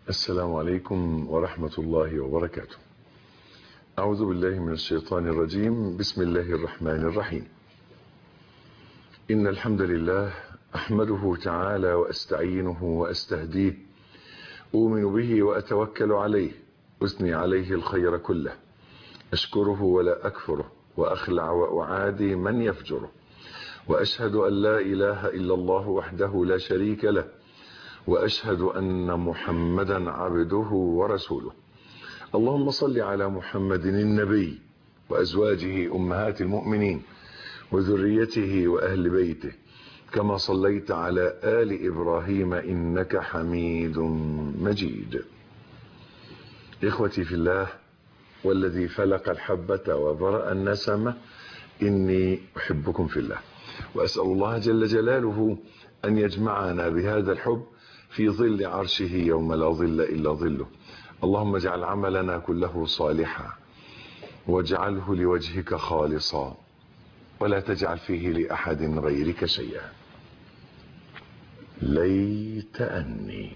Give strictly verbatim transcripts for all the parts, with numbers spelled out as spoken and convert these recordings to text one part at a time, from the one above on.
السلام عليكم ورحمة الله وبركاته. أعوذ بالله من الشيطان الرجيم. بسم الله الرحمن الرحيم. إن الحمد لله أحمده تعالى وأستعينه وأستهديه، أؤمن به وأتوكل عليه، أثني عليه الخير كله، أشكره ولا أكفره، وأخلع وأعادي من يفجره، وأشهد أن لا إله إلا الله وحده لا شريك له، وأشهد أن محمدا عبده ورسوله. اللهم صل على محمد النبي وأزواجه أمهات المؤمنين وذريته وأهل بيته، كما صليت على آل إبراهيم إنك حميد مجيد. إخوتي في الله، والذي فلق الحبة وبرأ النسمة، إني أحبكم في الله، وأسأل الله جل جلاله أن يجمعنا بهذا الحب في ظل عرشه يوم لا ظل إلا ظله. اللهم اجعل عملنا كله صالحا، واجعله لوجهك خالصا، ولا تجعل فيه لأحد غيرك شيئا. ليت أني.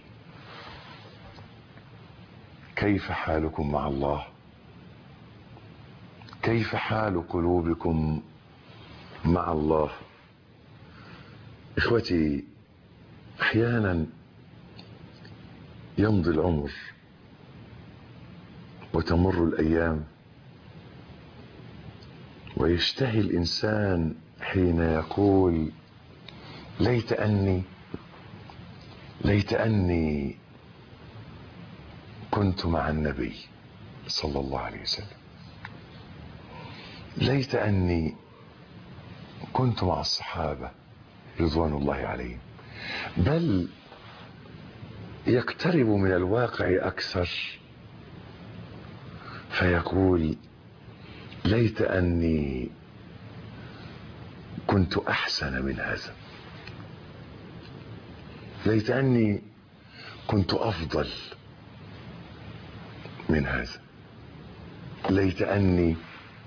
كيف حالكم مع الله؟ كيف حال قلوبكم مع الله؟ إخوتي، أحيانا يمضي العمر وتمر الأيام، ويشتهي الإنسان حين يقول ليت أني ليت أني كنت مع النبي صلى الله عليه وسلم، ليت أني كنت مع الصحابة رضوان الله عليهم. بل يقترب من الواقع أكثر فيقول ليت أني كنت أحسن من هذا، ليت أني كنت أفضل من هذا، ليت أني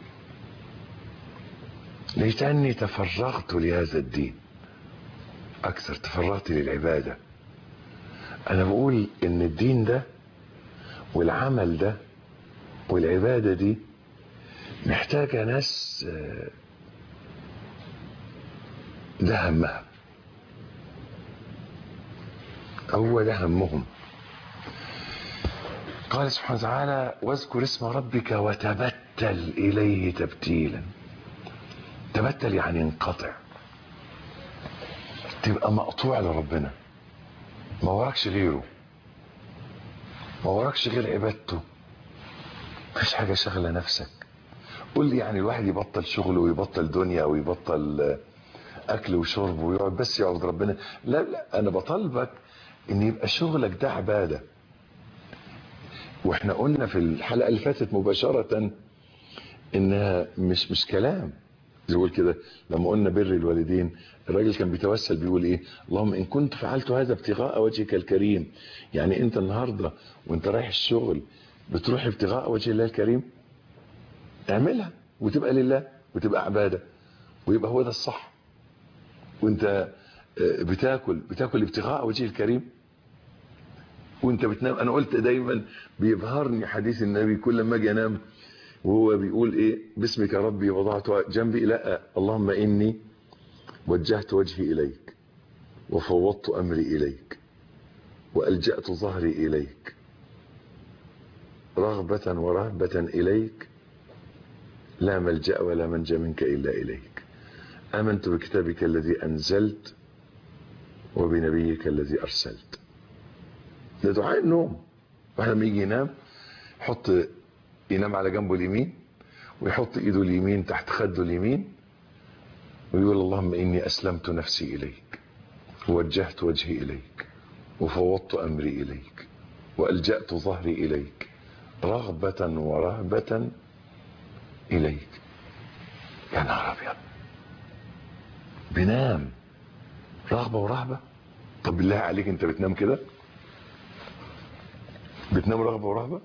ليت أني تفرغت لهذا الدين أكثر، تفرغت للعبادة. أنا بقول إن الدين ده والعمل ده والعبادة دي محتاجة ناس ده همها، هو ده همهم. قال سبحانه وتعالى واذكر اسم ربك وتبتل إليه تبتيلا. تبتل يعني انقطع، تبقى مقطوع لربنا، ما وراكش غيره، ما وراكش غير عبادته، مفيش حاجة شغلة نفسك. قول لي يعني الواحد يبطل شغل ويبطل دنيا ويبطل اكل وشرب ويقعد بس يعبد ربنا؟ لا لا، انا بطالبك ان يبقى شغلك ده عبادة. واحنا قلنا في الحلقة اللي فاتت مباشرة انها مش مش كلام زي ما كده. لما قلنا بر الوالدين، الراجل كان بيتوسل بيقول ايه؟ اللهم ان كنت فعلت هذا ابتغاء وجهك الكريم. يعني انت النهارده وانت رايح الشغل بتروح ابتغاء وجه الله الكريم، اعملها وتبقى لله وتبقى عباده ويبقى هو ده الصح. وانت بتاكل بتاكل ابتغاء وجه الكريم، وانت بتنام. انا قلت دايما بيبهرني حديث النبي كل ما اجي انام وهو بيقول ايه؟ باسمك ربي وضعت جنبي، لا اللهم اني وجهت وجهي اليك وفوضت امري اليك والجأت ظهري اليك رغبة ورهبة اليك، لا ملجأ ولا منجا منك الا اليك. امنت بكتابك الذي انزلت وبنبيك الذي ارسلت. ده دعاء النوم. واحد لما يجي ينام يحط ينام على جنبه اليمين ويحط ايده اليمين تحت خده اليمين ويقول اللهم اني اسلمت نفسي اليك ووجهت وجهي اليك وفوضت امري اليك والجأت ظهري اليك رغبة ورهبة اليك. يا نهار ابيض، بنام رغبة ورهبة؟ طب بالله عليك انت بتنام كده؟ بتنام رغبة ورهبة؟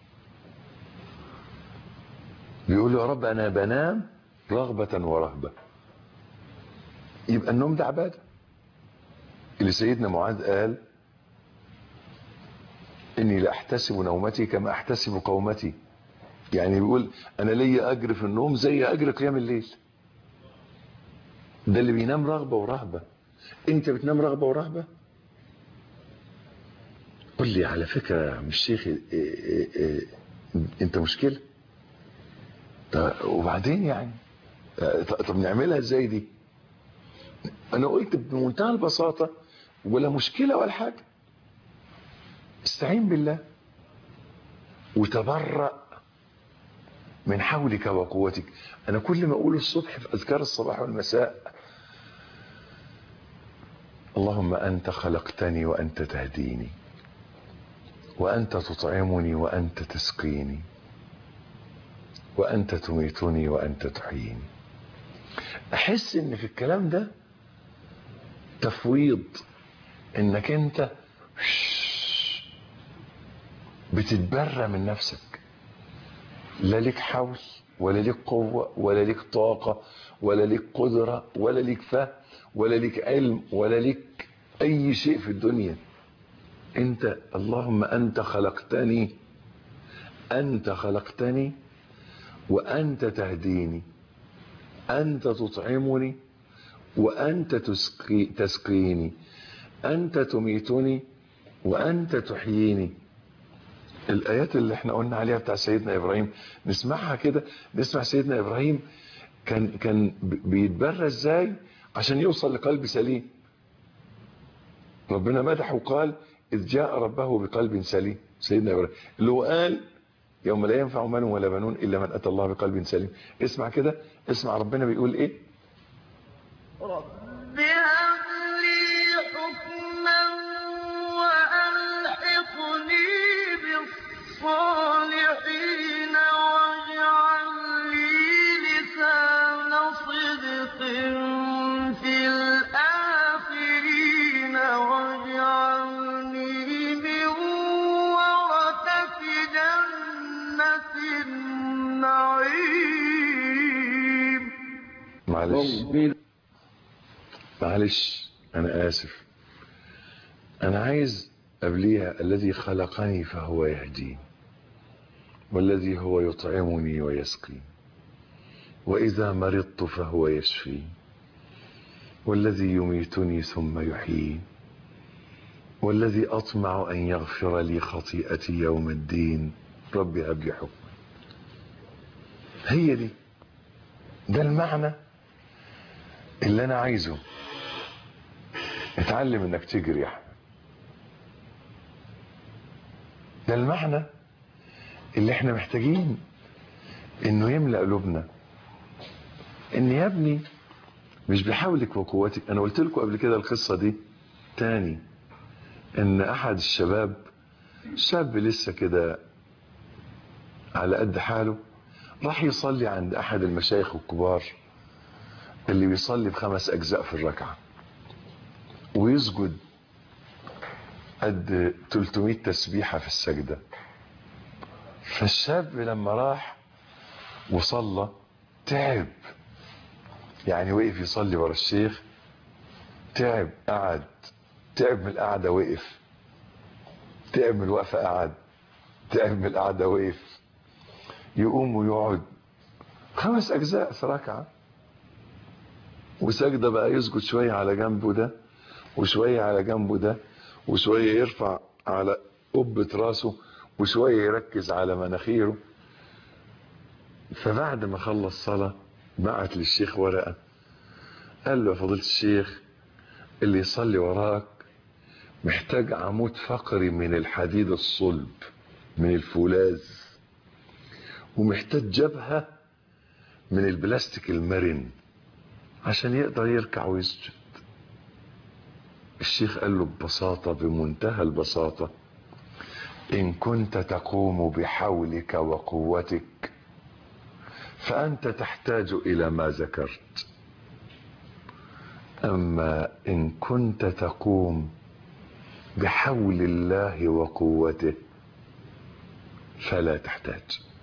بيقول يا رب انا بنام رغبة ورهبة. يبقى النوم ده عبادة. اللي سيدنا معاذ قال إني لا أحتسب نومتي كما أحتسب قومتي. يعني بيقول أنا ليا أجر في النوم زي أجر قيام الليل. ده اللي بينام رغبة ورهبة. أنت بتنام رغبة ورهبة؟ قل لي على فكرة يا عم الشيخ إيه إيه إيه أنت مشكلة. وبعدين يعني طب نعملها ازاي دي؟ انا قلت بمنتهى البساطة ولا مشكلة ولا حاجة. استعين بالله وتبرأ من حولك وقوتك. انا كل ما اقول الصبح في اذكار الصباح والمساء اللهم انت خلقتني وانت تهديني وانت تطعمني وانت تسقيني وانت تميتني وانت تحييني. احس ان في الكلام ده تفويض، انك انت بتتبرى من نفسك. لا ليك حول ولا ليك قوة ولا ليك طاقة ولا ليك قدرة ولا ليك فهم ولا ليك علم ولا ليك اي شيء في الدنيا. انت اللهم انت خلقتني انت خلقتني وانت تهديني انت تطعمني وانت تسقي تسقيني انت تميتني وانت تحييني. الايات اللي احنا قلنا عليها بتاع سيدنا ابراهيم نسمعها كده. نسمع سيدنا ابراهيم كان كان بيتبرى ازاي عشان يوصل لقلب سليم. ربنا مدحه وقال اذ جاء ربه بقلب سليم. سيدنا ابراهيم اللي هو قال يوم لا ينفع مال ولا بنون الا من اتى الله بقلب سليم. اسمع كده، اسمع ربنا بيقول ايه. رب هب لي حكما وألحقني بالصالحين واجعل لي لسان صدق في الآخرين واجعلني من ورثة جنة النعيم. معلش معلش انا اسف. انا عايز قبليها الذي خلقني فهو يهدين والذي هو يطعمني ويسقين واذا مرضت فهو يشفين والذي يميتني ثم يحيين والذي اطمع ان يغفر لي خطيئتي يوم الدين رب هب لي حكما. هي دي، ده المعنى اللي انا عايزه. اتعلم انك تجري يا احمد. ده المعنى اللي احنا محتاجين انه يملأ قلوبنا. ان يا ابني مش بحولك وقوتك. انا قلت لكم قبل كده القصة دي تاني، ان احد الشباب شاب لسه كده على قد حاله راح يصلي عند احد المشايخ الكبار اللي بيصلي بخمس اجزاء في الركعة ويسجد قد ثلاثمائة تسبيحة في السجدة. فالشاب لما راح وصلى تعب، يعني وقف يصلي ورا الشيخ تعب، قعد تعب من القعدة وقف، تعب من الوقفة قعد، تعب من القعدة وقف، يقوم ويقعد خمس اجزاء في ركعة وسجدة بقى يسجد شوية على جنبه ده وشوية على جنبه ده وشوية يرفع على قبة راسه وشوية يركز على مناخيره. فبعد ما خلص صلاة بعت للشيخ ورقة قال له يا فضيلة الشيخ اللي يصلي وراك محتاج عمود فقري من الحديد الصلب من الفولاذ ومحتاج جبهة من البلاستيك المرن عشان يقدر يركع ويسجد. الشيخ قال له ببساطة بمنتهى البساطة إن كنت تقوم بحولك وقوتك فأنت تحتاج إلى ما ذكرت، أما إن كنت تقوم بحول الله وقوته فلا تحتاج.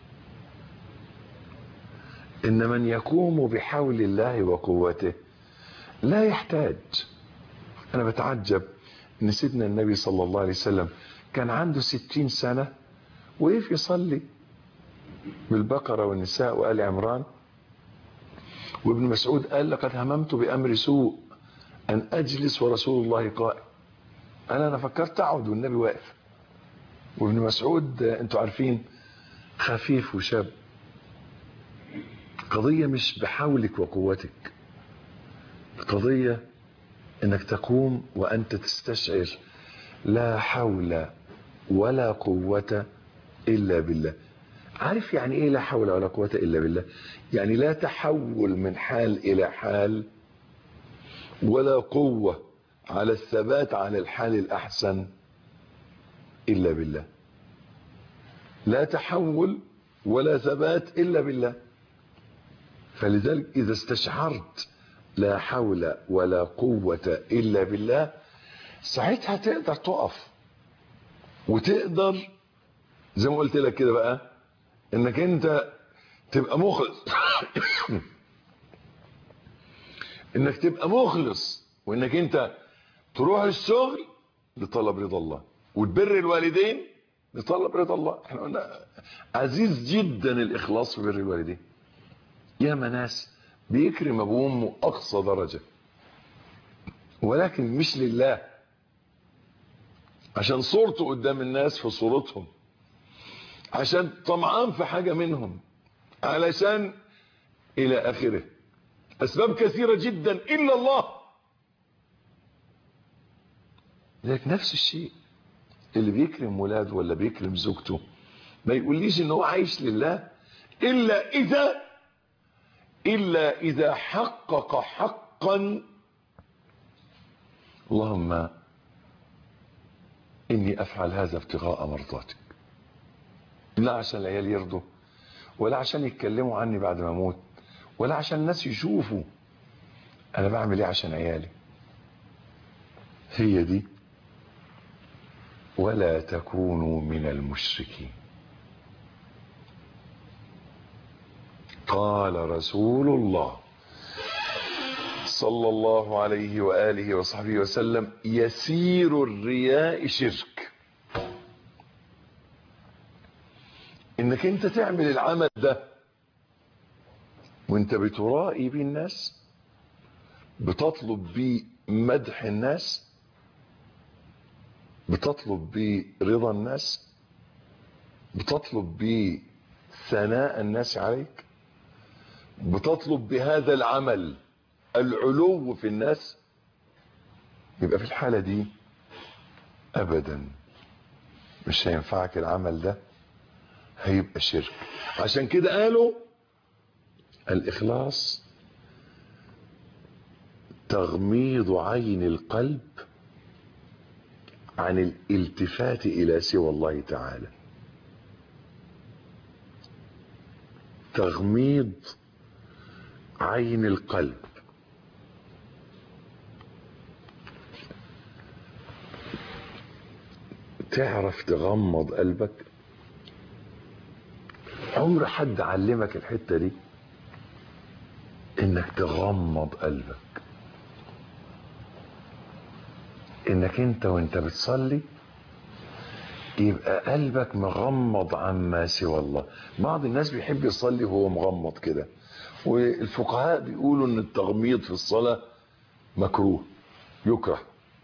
إن من يقوم بحول الله وقوته لا يحتاج. أنا بتعجب ان سيدنا النبي صلى الله عليه وسلم كان عنده ستين سنة وقف يصلي بالبقرة والنساء وآل عمران، وابن مسعود قال لقد هممت بأمر سوء أن أجلس ورسول الله قائم. أنا أنا فكرت أقعد والنبي واقف. وابن مسعود أنتوا عارفين خفيف وشاب. قضية مش بحولك وقوتك، القضية انك تقوم وانت تستشعر لا حول ولا قوة الا بالله. عارف يعني ايه لا حول ولا قوة الا بالله؟ يعني لا تحول من حال الى حال، ولا قوة على الثبات على الحال الاحسن الا بالله. لا تحول ولا ثبات الا بالله. فلذلك اذا استشعرت لا حول ولا قوة الا بالله، ساعتها تقدر تقف وتقدر زي ما قلت لك كده بقى انك انت تبقى مخلص انك تبقى مخلص وانك انت تروح الشغل لطلب رضا الله، وتبر الوالدين لطلب رضا الله. احنا قلنا عزيز جدا الاخلاص في بر الوالدين. ياما ناس بيكرم ابوه وامه اقصى درجة، ولكن مش لله، عشان صورته قدام الناس في صورتهم، عشان طمعان في حاجة منهم، علشان الى اخره. اسباب كثيرة جدا الا الله. لكن نفس الشيء اللي بيكرم ولاده ولا بيكرم زوجته ما يقوليش ان هو عايش لله الا اذا الا اذا حقق حقا اللهم اني افعل هذا ابتغاء مرضاتك، لا عشان العيال يرضوا، ولا عشان يتكلموا عني بعد ما اموت، ولا عشان الناس يشوفوا انا بعمل ايه عشان عيالي. هي دي ولا تكونوا من المشركين. قال رسول الله صلى الله عليه وآله وصحبه وسلم يسير الرياء شرك. انك انت تعمل العمل ده وانت بترائي بيه الناس، بتطلب بيه مدح الناس، بتطلب بيه رضا الناس، بتطلب بيه ثناء الناس عليك، بتطلب بهذا العمل العلو في الناس، يبقى في الحالة دي ابدا مش هينفعك العمل ده، هيبقى شرك. عشان كده قالوا الاخلاص تغميض عين القلب عن الالتفات الى سوى الله تعالى. تغميض عين القلب. تعرف تغمض قلبك؟ عمر حد علمك الحتة دي انك تغمض قلبك؟ انك انت وانت بتصلي يبقى قلبك مغمض عما سوى الله. بعض الناس بيحب يصلي وهو مغمض كده، والفقهاء بيقولوا ان التغميض في الصلاة مكروه يكره.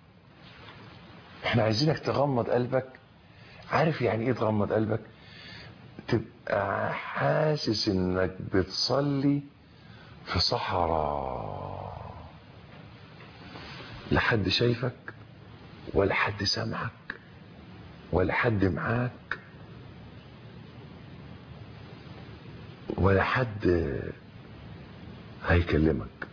احنا عايزينك تغمض قلبك. عارف يعني ايه تغمض قلبك؟ تبقى حاسس انك بتصلي في صحراء، لا حد شايفك ولا حد سامعك ولا حد معاك ولا حد هيكلمك.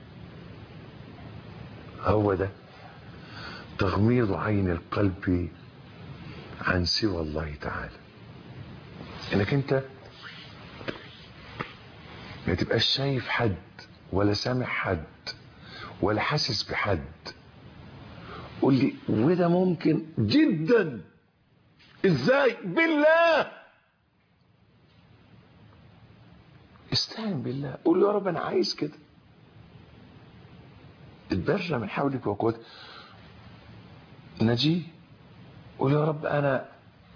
هو ده تغميض عين القلب عن سوى الله تعالى. انك انت ما تبقاش شايف حد ولا سامع حد ولا حاسس بحد. قول لي وده ممكن جدا. ازاي؟ بالله. استعن بالله، قول له يا رب انا عايز كده. اتبرى من حولك وقوتك. نجي قول يا رب انا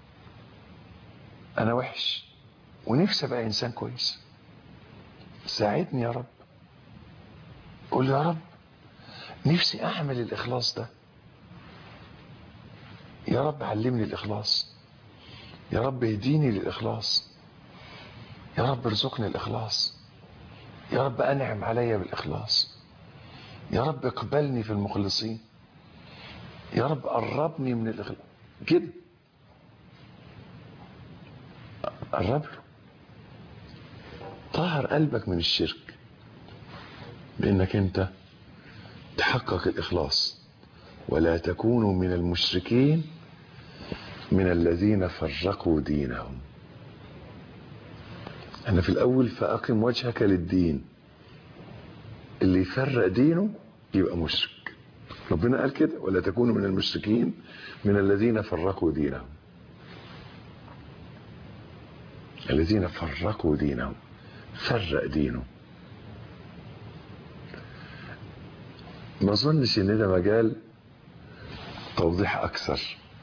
انا وحش ونفسي ابقى انسان كويس، ساعدني يا رب. قول يا رب نفسي اعمل الاخلاص ده، يا رب علمني الاخلاص، يا رب اهديني للاخلاص، يا رب ارزقني الاخلاص، يا رب انعم عليا بالاخلاص، يا رب اقبلني في المخلصين، يا رب قربني من الاخلاص كده. قرب له، طهر قلبك من الشرك بانك انت تحقق الاخلاص. ولا تكونوا من المشركين من الذين فرقوا دينهم. انا في الاول فاقم وجهك للدين، اللي يفرق دينه يبقى مشرك. ربنا قال كده ولا تكونوا من المشركين من الذين فرقوا دينهم. الذين فرقوا دينهم، فرق دينه. ما اظنش ان ده مجال توضيح اكثر،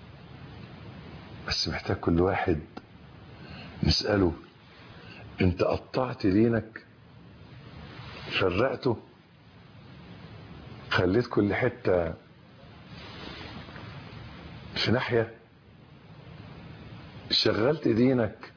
بس محتاج كل واحد نسأله انت قطعت دينك، فرقته، خليت كل حتة في ناحية، شغلت دينك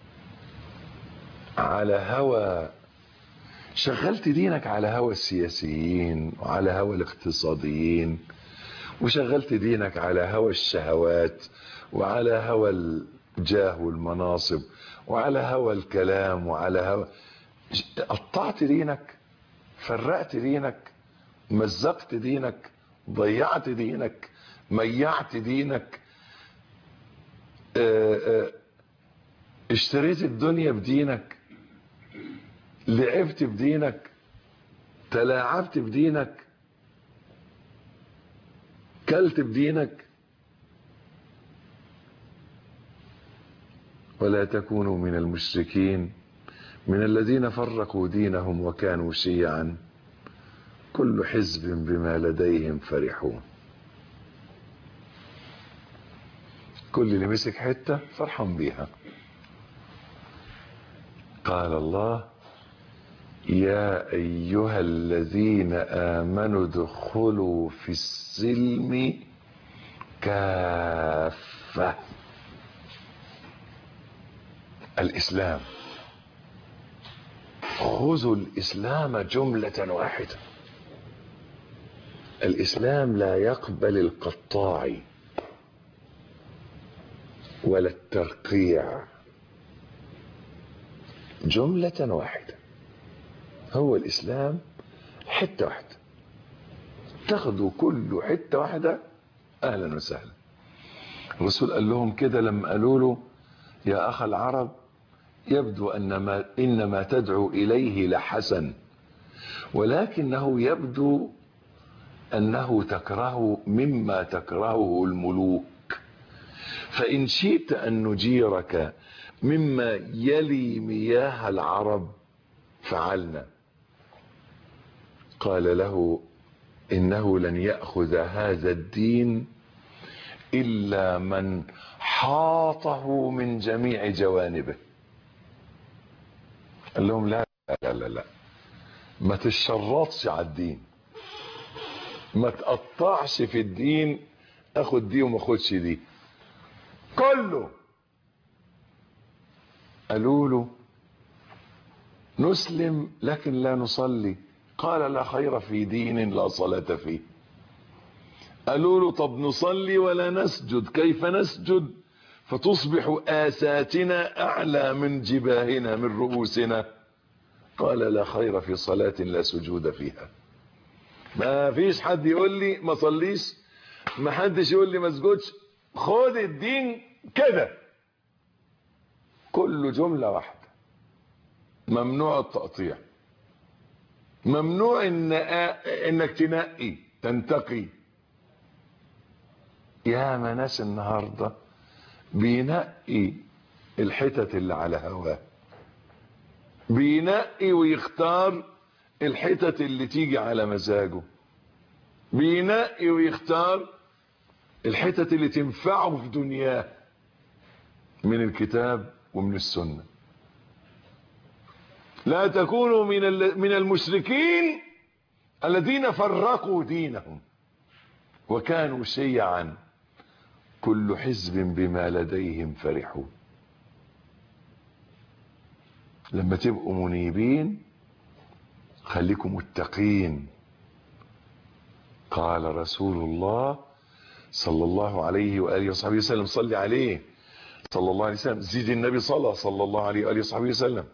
على هوى، شغلت دينك على هوى السياسيين وعلى هوى الاقتصاديين، وشغلت دينك على هوى الشهوات وعلى هوى الجاه والمناصب وعلى هوى الكلام وعلى هوى، قطعت دينك، فرقت دينك، مزقت دينك، ضيعت دينك، ميعت دينك، اه اه اشتريت الدنيا بدينك، لعبت بدينك، تلاعبت بدينك، كلت بدينك. ولا تكونوا من المشركين من الذين فرقوا دينهم وكانوا شيعا كل حزب بما لديهم فرحون. كل اللي مسك حتة فرحان بيها. قال الله يا أيها الذين آمنوا ادخلوا في السلم كافة. الإسلام، خذوا الإسلام جملة واحدة. الإسلام لا يقبل القطاع ولا الترقيع، جملة واحدة. هو الإسلام حتة واحدة، تاخدوا كل حتة واحدة أهلا وسهلا. الرسول قال لهم كده لما قالوا له يا أخ العرب يبدو أن ما إنما تدعو إليه لحسن، ولكنه يبدو أنه تكره مما تكرهه الملوك، فإن شئت أن نجيرك مما يلي مياه العرب فعلنا. قال له إنه لن يأخذ هذا الدين إلا من حاطه من جميع جوانبه. قال لهم لا لا لا لا، ما تشرطش على الدين، ما تقطعش في الدين، اخد دي وما اخدش دي، كله. قالوا له نسلم لكن لا نصلي. قال لا خير في دين لا صلاة فيه. قالوا له طب نصلي ولا نسجد، كيف نسجد فتصبح آساتنا أعلى من جباهنا من رؤوسنا؟ قال لا خير في صلاة لا سجود فيها. ما فيش حد يقول لي ما صليش، ما حدش يقول لي ما اسجدش، خد الدين كده كله جملة واحدة. ممنوع التقطيع، ممنوع إن انك تنقي تنتقي. يا ما ناس النهاردة بينقي الحتت اللي على هواه، بينقي ويختار الحتت اللي تيجي على مزاجه، بينقي ويختار الحتت اللي تنفعه في دنياه من الكتاب ومن السنة. لا تكونوا من من المشركين الذين فرقوا دينهم وكانوا شيعا كل حزب بما لديهم فرحون. لما تبقوا منيبين خليكم متقين. قال رسول الله صلى الله عليه وآله وصحبه وسلم، صلي عليه صلى الله عليه وسلم، زيد النبي صلى صلى الله عليه وآله وصحبه وسلم،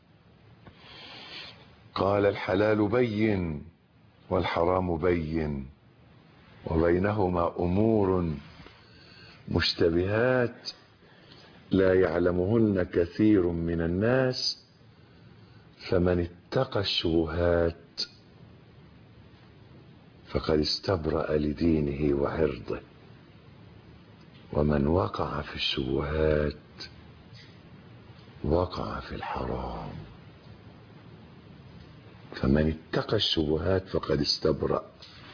قال الحلال بين والحرام بين وبينهما أمور مشتبهات لا يعلمهن كثير من الناس فمن اتقى الشبهات فقد استبرأ لدينه وعرضه ومن وقع في الشبهات وقع في الحرام. فمن اتقى الشبهات فقد استبرأ،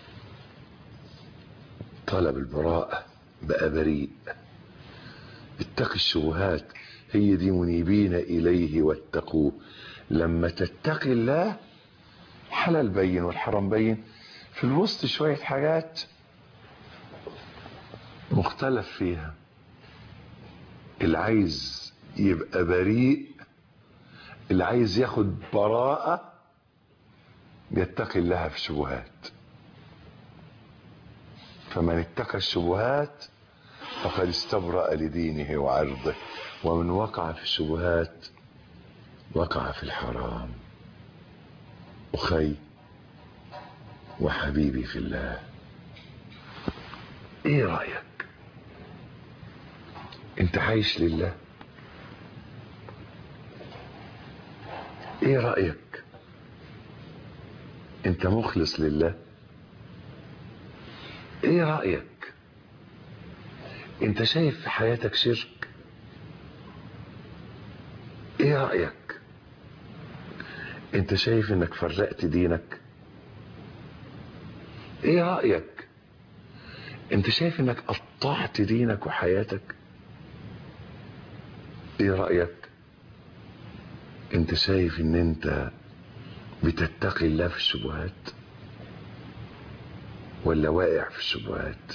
طلب البراءة بقى بريء. اتقي الشبهات، هي دي منيبين إليه واتقوه. لما تتقي الله حلال بين والحرام بين، في الوسط شوية حاجات مختلف فيها. اللي عايز يبقى بريء، اللي عايز ياخد براءة، يتقي الله في الشبهات. فمن اتقى الشبهات فقد استبرأ لدينه وعرضه ومن وقع في الشبهات وقع في الحرام. أخي وحبيبي في الله، ايه رأيك؟ انت عايش لله؟ ايه رأيك؟ انت مخلص لله؟ ايه رأيك؟ انت شايف في حياتك شرك؟ ايه رأيك؟ انت شايف انك فرقت دينك؟ ايه رأيك؟ انت شايف انك قطعت دينك وحياتك؟ ايه رأيك؟ انت شايف ان انت بتتقي الله في الشبهات ولا واقع في الشبهات؟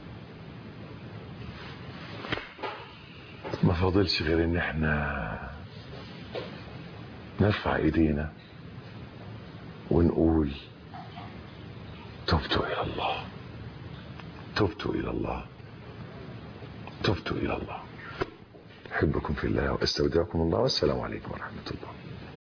ما فاضلش غير ان احنا نرفع ايدينا ونقول تبت الى الله، تبت الى الله، تبت الى الله. احبكم في الله واستودعكم الله، والسلام عليكم ورحمة الله.